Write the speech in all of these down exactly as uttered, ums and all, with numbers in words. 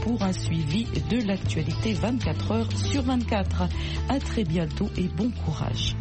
pour un suivi de l'actualité vingt-quatre heures sur vingt-quatre. À très bientôt et bon courage.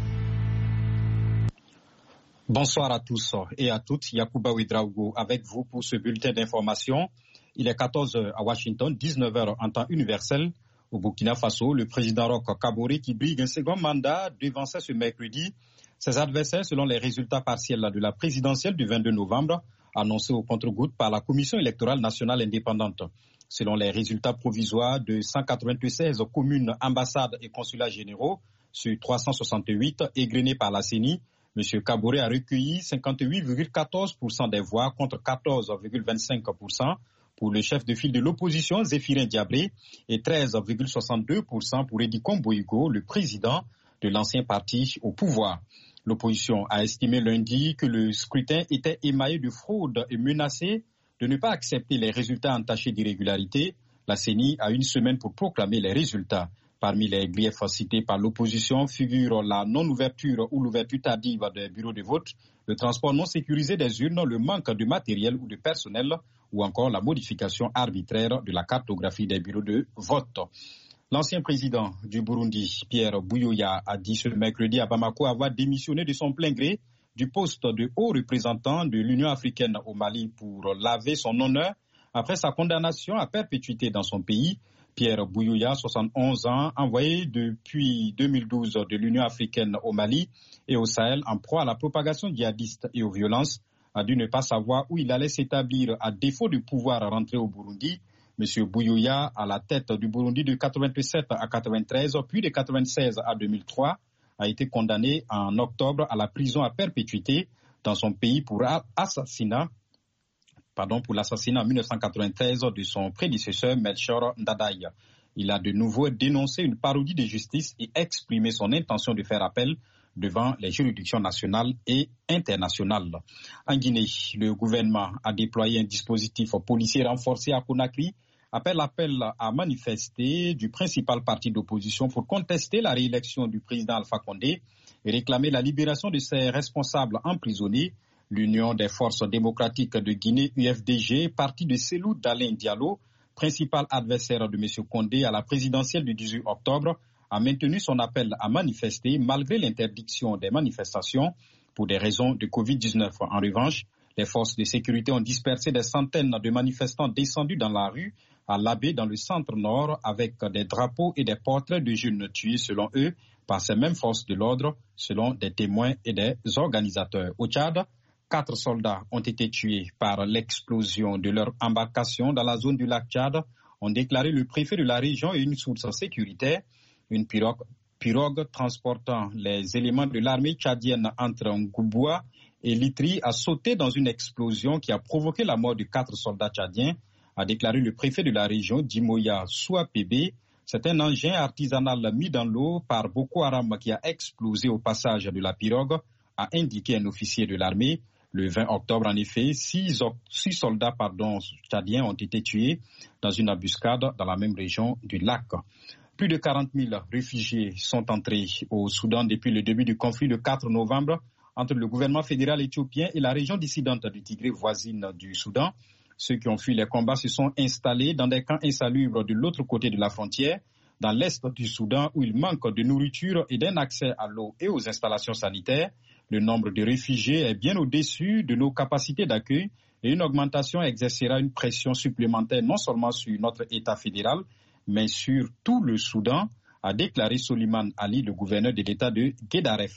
Bonsoir à tous et à toutes. Yacouba Ouedraogo avec vous pour ce bulletin d'information. Il est quatorze heures à Washington, dix-neuf heures en temps universel. Au Burkina Faso, le président Roch Kaboré, qui brigue un second mandat, devançait ce mercredi ses adversaires selon les résultats partiels de la présidentielle du vingt-deux novembre, annoncés au contre-gouttes par la Commission électorale nationale indépendante. Selon les résultats provisoires de cent quatre-vingt-seize communes, ambassades et consulats généraux sur trois cent soixante-huit égrenés par la C E N I, M. Kaboré a recueilli cinquante-huit virgule quatorze pour cent des voix contre quatorze virgule vingt-cinq pour cent pour le chef de file de l'opposition Zéphirin Diabré et treize virgule soixante-deux pour cent pour Edicom Boigo, le président de l'ancien parti au pouvoir. L'opposition a estimé lundi que le scrutin était émaillé de fraude et menacé de ne pas accepter les résultats entachés d'irrégularité. La C E N I a une semaine pour proclamer les résultats. Parmi les griefs cités par l'opposition figurent la non-ouverture ou l'ouverture tardive des bureaux de vote, le transport non sécurisé des urnes, le manque de matériel ou de personnel ou encore la modification arbitraire de la cartographie des bureaux de vote. L'ancien président du Burundi, Pierre Buyoya, a dit ce mercredi à Bamako avoir démissionné de son plein gré du poste de haut représentant de l'Union africaine au Mali pour laver son honneur après sa condamnation à perpétuité dans son pays. Pierre Buyoya, soixante et onze ans, envoyé depuis deux mille douze de l'Union africaine au Mali et au Sahel en proie à la propagation djihadiste et aux violences, a dû ne pas savoir où il allait s'établir à défaut de pouvoir rentrer au Burundi. M. Buyoya, à la tête du Burundi de quatre-vingt-sept à quatre-vingt-treize, puis de quatre-vingt-seize à deux mille trois, a été condamné en octobre à la prison à perpétuité dans son pays pour assassinat. Pardon, pour l'assassinat en mille neuf cent quatre-vingt-treize de son prédécesseur Melchior Ndadaye. Il a de nouveau dénoncé une parodie de justice et exprimé son intention de faire appel devant les juridictions nationales et internationales. En Guinée, le gouvernement a déployé un dispositif policier renforcé à Conakry, appelle appel à manifester du principal parti d'opposition pour contester la réélection du président Alpha Condé et réclamer la libération de ses responsables emprisonnés. L'Union des forces démocratiques de Guinée, U F D G, parti de Cellou Dalein Diallo, principal adversaire de M. Condé à la présidentielle du dix-huit octobre, a maintenu son appel à manifester malgré l'interdiction des manifestations pour des raisons de covid dix-neuf. En revanche, les forces de sécurité ont dispersé des centaines de manifestants descendus dans la rue à Labé, dans le centre-nord, avec des drapeaux et des portraits de jeunes tués, selon eux, par ces mêmes forces de l'ordre, selon des témoins et des organisateurs. Au Tchad, quatre soldats ont été tués par l'explosion de leur embarcation dans la zone du lac Tchad, ont déclaré le préfet de la région et une source sécuritaire. Une pirogue, pirogue transportant les éléments de l'armée tchadienne entre Ngouboua et Litri a sauté dans une explosion qui a provoqué la mort de quatre soldats tchadiens, a déclaré le préfet de la région, Dimoya Souapébé. C'est un engin artisanal mis dans l'eau par Boko Haram qui a explosé au passage de la pirogue, a indiqué un officier de l'armée. Le vingt octobre, en effet, six, six soldats pardon, tchadiens ont été tués dans une embuscade dans la même région du lac. Plus de quarante mille réfugiés sont entrés au Soudan depuis le début du conflit le quatre novembre entre le gouvernement fédéral éthiopien et la région dissidente du Tigré voisine du Soudan. Ceux qui ont fui les combats se sont installés dans des camps insalubres de l'autre côté de la frontière, dans l'est du Soudan où il manque de nourriture et d'un accès à l'eau et aux installations sanitaires. Le nombre de réfugiés est bien au-dessus de nos capacités d'accueil et une augmentation exercera une pression supplémentaire non seulement sur notre État fédéral, mais sur tout le Soudan, a déclaré Soliman Ali, le gouverneur de l'État de Guédaref.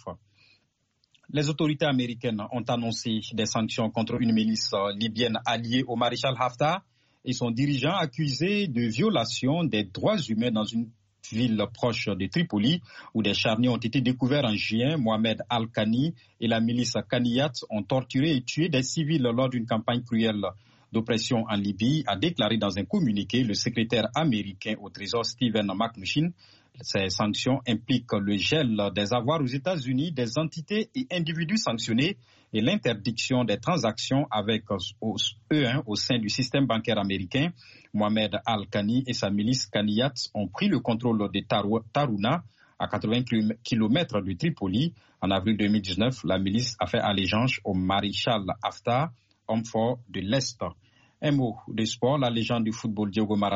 Les autorités américaines ont annoncé des sanctions contre une milice libyenne alliée au maréchal Haftar et son dirigeant accusé de violation des droits humains dans une ville proche de Tripoli, où des charniers ont été découverts en juin. Mohamed Al-Khani et la milice Kaniyat ont torturé et tué des civils lors d'une campagne cruelle d'oppression en Libye, a déclaré dans un communiqué le secrétaire américain au Trésor Stephen Mnuchin. Ces sanctions impliquent le gel des avoirs aux États-Unis des entités et individus sanctionnés et l'interdiction des transactions avec eux hein, au sein du système bancaire américain. Mohamed Al-Khani et sa milice Kaniyat ont pris le contrôle de Taruna, à quatre-vingts kilomètres de Tripoli. En avril deux mille dix-neuf, la milice a fait allégeance au maréchal Haftar, homme fort de l'Est. Un mot de sport, la légende du football Diogo Maradona